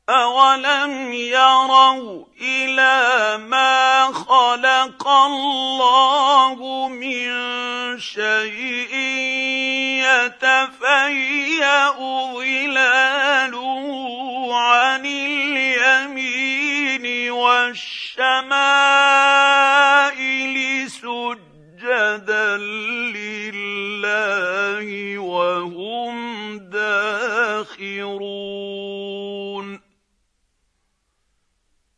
أَوَلَمْ يَرَوْا إِلَىٰ مَا خَلَقَ اللَّهُ مِن شَيْءٍ يَتَفَيَّأُ ظِلَالُهُ عَنِ الْيَمِينِ وَالشَّمَائِلِ سُجَّدًا